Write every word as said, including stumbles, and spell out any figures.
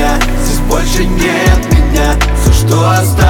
меня, здесь больше нет меня. Все, что осталось